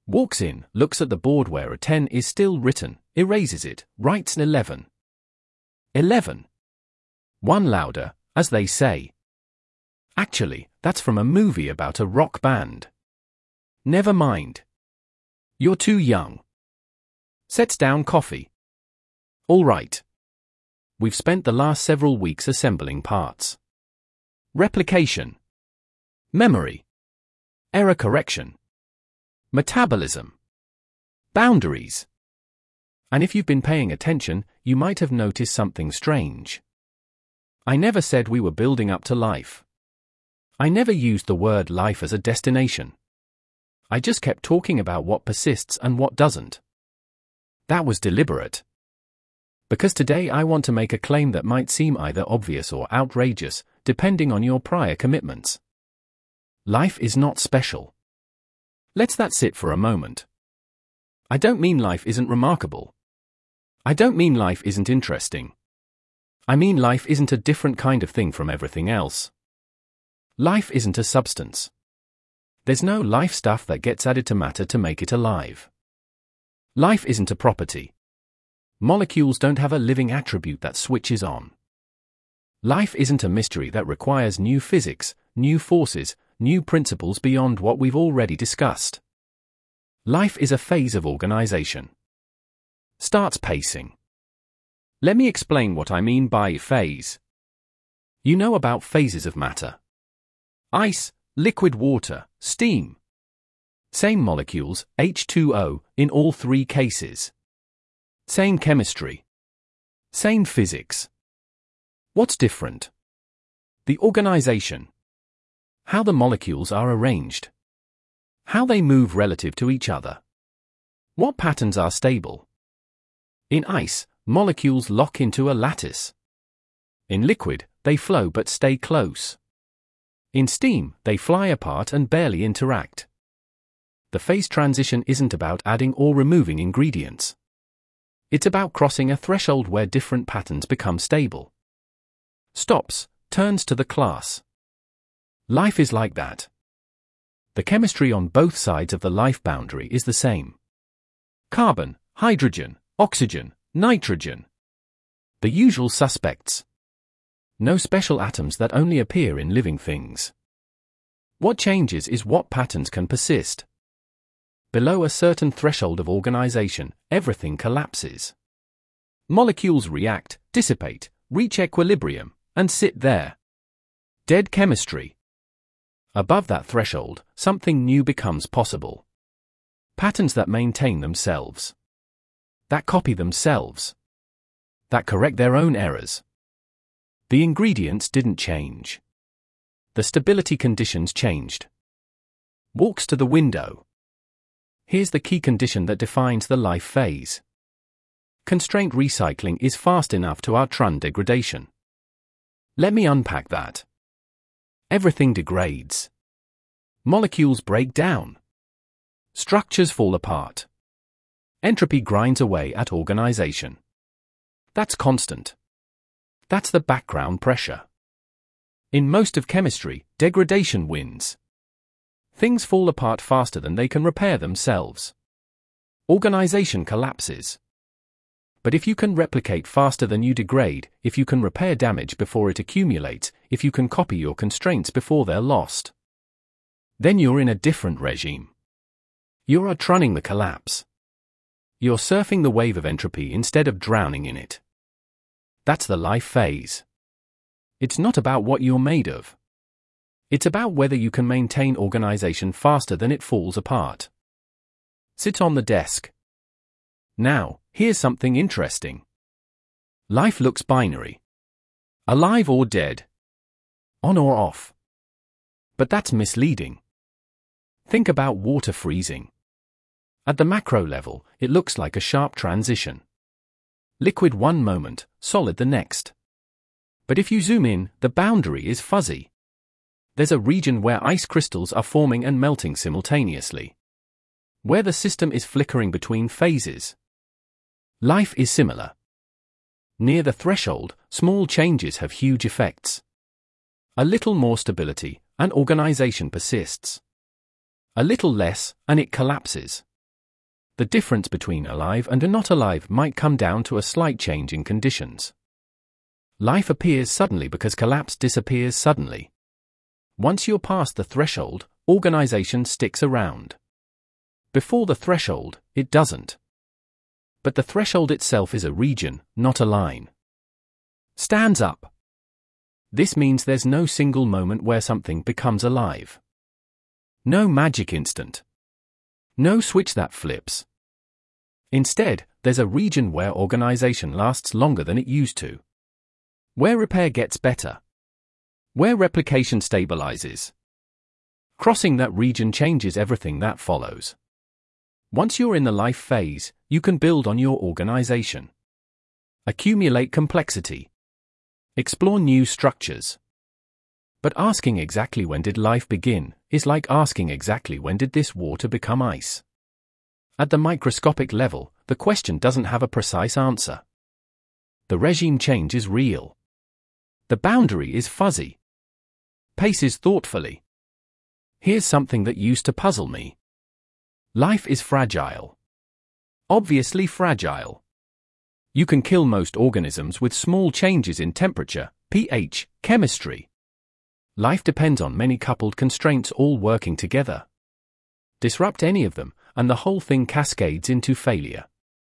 Walks in, looks at the board where a 10 is still written, erases it, writes an 11. 11. One louder, as they say. Actually, that's from a movie about a rock band. Never mind. You're too young. Sets down coffee. All right. We've spent the last several weeks assembling parts. Replication. Memory. Error correction. Metabolism. Boundaries. And if you've been paying attention, you might have noticed something strange. I never said we were building up to life. I never used the word life as a destination. I just kept talking about what persists and what doesn't. That was deliberate. Because today I want to make a claim that might seem either obvious or outrageous, depending on your prior commitments. Life is not special. Let that sit for a moment. I don't mean life isn't remarkable. I don't mean life isn't interesting. I mean life isn't a different kind of thing from everything else. Life isn't a substance. There's no life stuff that gets added to matter to make it alive. Life isn't a property. Molecules don't have a living attribute that switches on. Life isn't a mystery that requires new physics, new forces, new principles beyond what we've already discussed. Life is a phase of organization. Starts pacing. Let me explain what I mean by phase. You know about phases of matter. Ice, liquid water, steam. Same molecules, H2O, in all three cases. Same chemistry. Same physics. What's different? The organization. How the molecules are arranged. How they move relative to each other. What patterns are stable? In ice, molecules lock into a lattice. In liquid, they flow but stay close. In steam, they fly apart and barely interact. The phase transition isn't about adding or removing ingredients. It's about crossing a threshold where different patterns become stable. Stops, turns to the class. Life is like that. The chemistry on both sides of the life boundary is the same. Carbon, hydrogen, oxygen, nitrogen. The usual suspects. No special atoms that only appear in living things. What changes is what patterns can persist. Below a certain threshold of organization, everything collapses. Molecules react, dissipate, reach equilibrium, and sit there. Dead chemistry. Above that threshold, something new becomes possible. Patterns that maintain themselves. That copy themselves. That correct their own errors. The ingredients didn't change. The stability conditions changed. Walks to the window. Here's the key condition that defines the life phase. Constraint recycling is fast enough to outrun degradation. Let me unpack that. Everything degrades. Molecules break down. Structures fall apart. Entropy grinds away at organization. That's constant. That's the background pressure. In most of chemistry, degradation wins. Things fall apart faster than they can repair themselves. Organization collapses. But if you can replicate faster than you degrade, if you can repair damage before it accumulates, if you can copy your constraints before they're lost, then you're in a different regime. You're outrunning the collapse. You're surfing the wave of entropy instead of drowning in it. That's the life phase. It's not about what you're made of. It's about whether you can maintain organization faster than it falls apart. Sit on the desk. Now, here's something interesting. Life looks binary. Alive or dead. On or off. But that's misleading. Think about water freezing. At the macro level, it looks like a sharp transition. Liquid one moment, solid the next. But if you zoom in, the boundary is fuzzy. There's a region where ice crystals are forming and melting simultaneously. Where the system is flickering between phases. Life is similar. Near the threshold, small changes have huge effects. A little more stability, and organization persists. A little less, and it collapses. The difference between alive and not alive might come down to a slight change in conditions. Life appears suddenly because collapse disappears suddenly. Once you're past the threshold, organization sticks around. Before the threshold, it doesn't. But the threshold itself is a region, not a line. Stands up. This means there's no single moment where something becomes alive. No magic instant. No switch that flips. Instead, there's a region where organization lasts longer than it used to. Where repair gets better. Where replication stabilizes. Crossing that region changes everything that follows. Once you're in the life phase, you can build on your organization. Accumulate complexity. Explore new structures. But asking exactly when did life begin is like asking exactly when did this water become ice. At the microscopic level, the question doesn't have a precise answer. The regime change is real. The boundary is fuzzy. Paces thoughtfully. Here's something that used to puzzle me. Life is fragile. Obviously fragile. You can kill most organisms with small changes in temperature, pH, chemistry. Life depends on many coupled constraints all working together. Disrupt any of them, and the whole thing cascades into failure.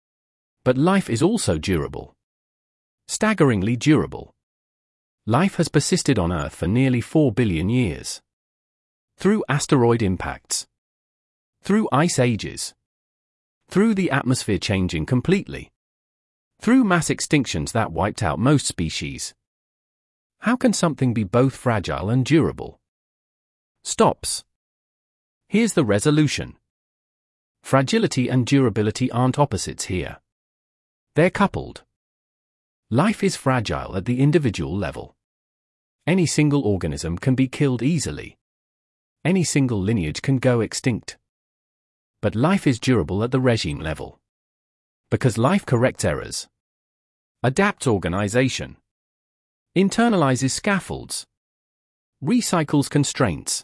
But life is also durable. Staggeringly durable. Life has persisted on Earth for nearly 4 billion years. Through asteroid impacts. Through ice ages. Through the atmosphere changing completely. Through mass extinctions that wiped out most species. How can something be both fragile and durable? Stops. Here's the resolution. Fragility and durability aren't opposites here. They're coupled. Life is fragile at the individual level. Any single organism can be killed easily. Any single lineage can go extinct. But life is durable at the regime level. Because life corrects errors. Adapts organization. Internalizes scaffolds. Recycles constraints.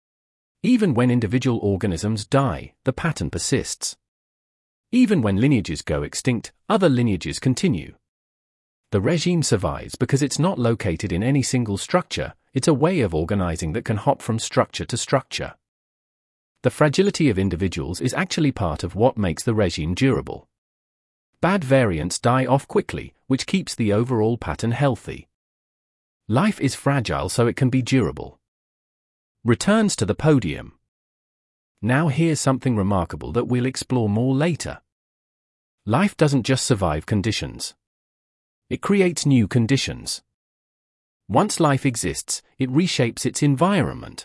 Even when individual organisms die, the pattern persists. Even when lineages go extinct, other lineages continue. The regime survives because it's not located in any single structure, it's a way of organizing that can hop from structure to structure. The fragility of individuals is actually part of what makes the regime durable. Bad variants die off quickly, which keeps the overall pattern healthy. Life is fragile so it can be durable. Returns to the podium. Now here's something remarkable that we'll explore more later. Life doesn't just survive conditions. It creates new conditions. Once life exists, it reshapes its environment.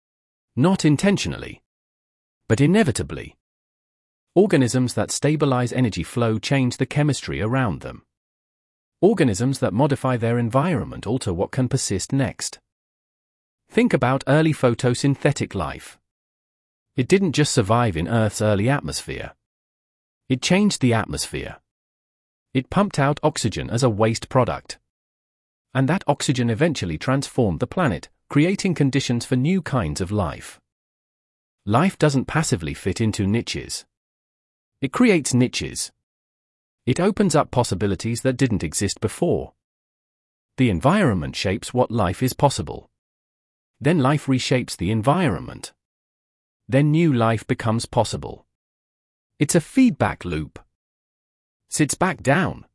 Not intentionally, but inevitably. Organisms that stabilize energy flow change the chemistry around them. Organisms that modify their environment alter what can persist next. Think about early photosynthetic life. It didn't just survive in Earth's early atmosphere. It changed the atmosphere. It pumped out oxygen as a waste product. And that oxygen eventually transformed the planet, creating conditions for new kinds of life. Life doesn't passively fit into niches. It creates niches. It opens up possibilities that didn't exist before. The environment shapes what life is possible. Then life reshapes the environment. Then new life becomes possible. It's a feedback loop. Sits back down.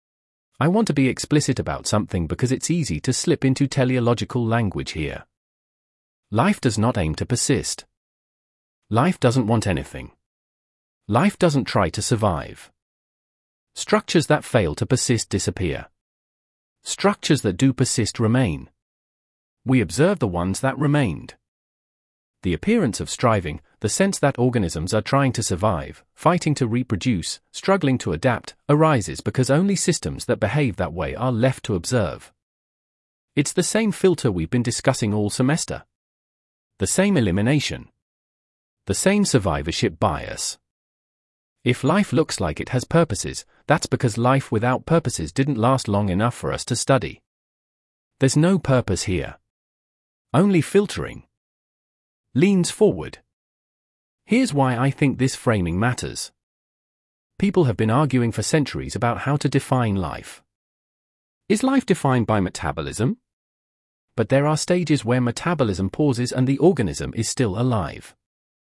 I want to be explicit about something because it's easy to slip into teleological language here. Life does not aim to persist. Life doesn't want anything. Life doesn't try to survive. Structures that fail to persist disappear. Structures that do persist remain. We observe the ones that remained. The appearance of striving, the sense that organisms are trying to survive, fighting to reproduce, struggling to adapt, arises because only systems that behave that way are left to observe. It's the same filter we've been discussing all semester. The same elimination. The same survivorship bias. If life looks like it has purposes, that's because life without purposes didn't last long enough for us to study. There's no purpose here. Only filtering. Leans forward. Here's why I think this framing matters. People have been arguing for centuries about how to define life. Is life defined by metabolism? But there are stages where metabolism pauses and the organism is still alive.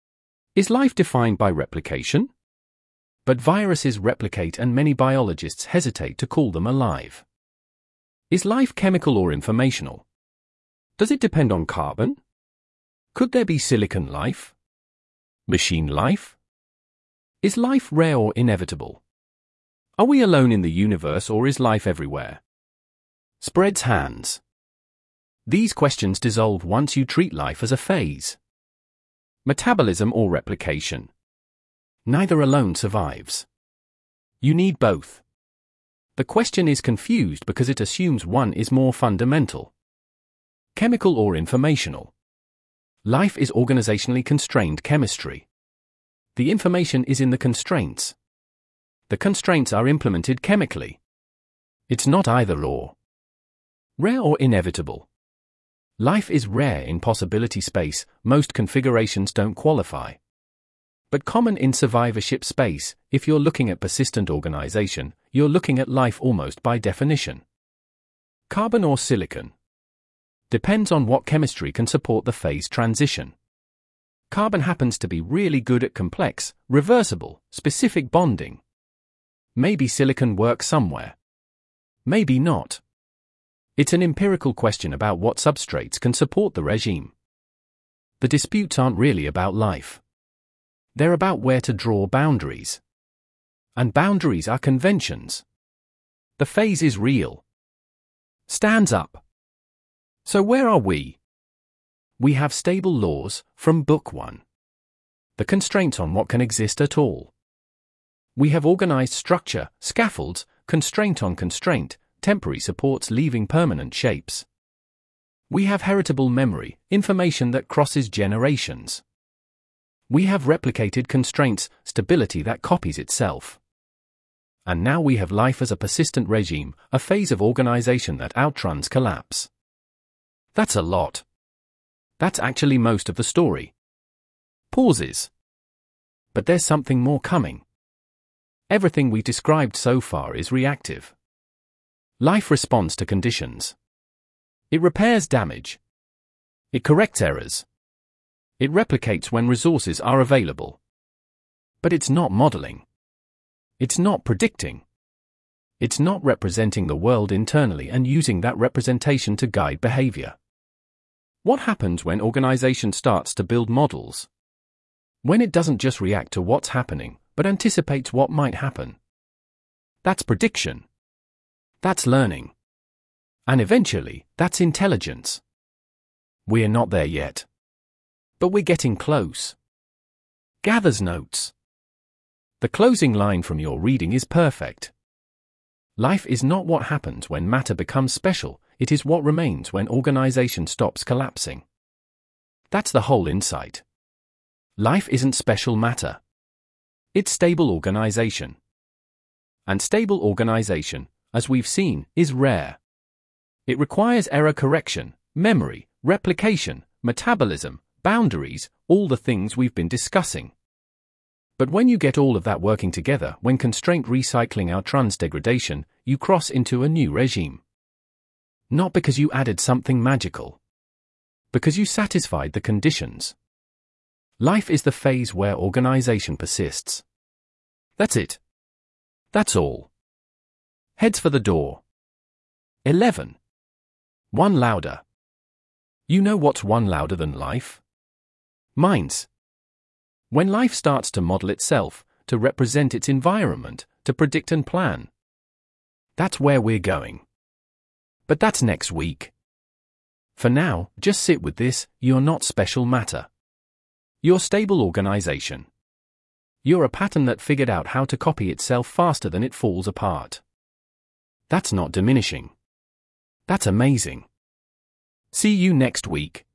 Is life defined by replication? But viruses replicate and many biologists hesitate to call them alive. Is life chemical or informational? Does it depend on carbon? Could there be silicon life? Machine life? Is life rare or inevitable? Are we alone in the universe or is life everywhere? Spreads hands. These questions dissolve once you treat life as a phase. Metabolism or replication? Neither alone survives. You need both. The question is confused because it assumes one is more fundamental. Chemical or informational? Life is organizationally constrained chemistry. The information is in the constraints. The constraints are implemented chemically. It's not either or. Rare or inevitable? Life is rare in possibility space, most configurations don't qualify. But common in survivorship space, if you're looking at persistent organization, you're looking at life almost by definition. Carbon or silicon? Depends on what chemistry can support the phase transition. Carbon happens to be really good at complex, reversible, specific bonding. Maybe silicon works somewhere. Maybe not. It's an empirical question about what substrates can support the regime. The disputes aren't really about life. They're about where to draw boundaries. And boundaries are conventions. The phase is real. Stands up. So where are we? We have stable laws, from Book 1. The constraints on what can exist at all. We have organized structure, scaffolds, constraint on constraint, temporary supports leaving permanent shapes. We have heritable memory, information that crosses generations. We have replicated constraints, stability that copies itself. And now we have life as a persistent regime, a phase of organization that outruns collapse. That's a lot. That's actually most of the story. Pauses. But there's something more coming. Everything we described so far is reactive. Life responds to conditions. It repairs damage. It corrects errors. It replicates when resources are available. But it's not modeling. It's not predicting. It's not representing the world internally and using that representation to guide behavior. What happens when organization starts to build models? When it doesn't just react to what's happening, but anticipates what might happen. That's prediction. That's learning. And eventually, that's intelligence. We're not there yet. But we're getting close. Gathers notes. The closing line from your reading is perfect. Life is not what happens when matter becomes special, it is what remains when organization stops collapsing. That's the whole insight. Life isn't special matter. It's stable organization. And stable organization, as we've seen, is rare. It requires error correction, memory, replication, metabolism, boundaries, all the things we've been discussing. But when you get all of that working together, when constraint recycling outruns degradation, you cross into a new regime. Not because you added something magical. Because you satisfied the conditions. Life is the phase where organization persists. That's it. That's all. Heads for the door. 11. One louder. You know what's one louder than life? Minds. When life starts to model itself, to represent its environment, to predict and plan. That's where we're going. But that's next week. For now, just sit with this, you're not special matter. You're stable organization. You're a pattern that figured out how to copy itself faster than it falls apart. That's not diminishing. That's amazing. See you next week.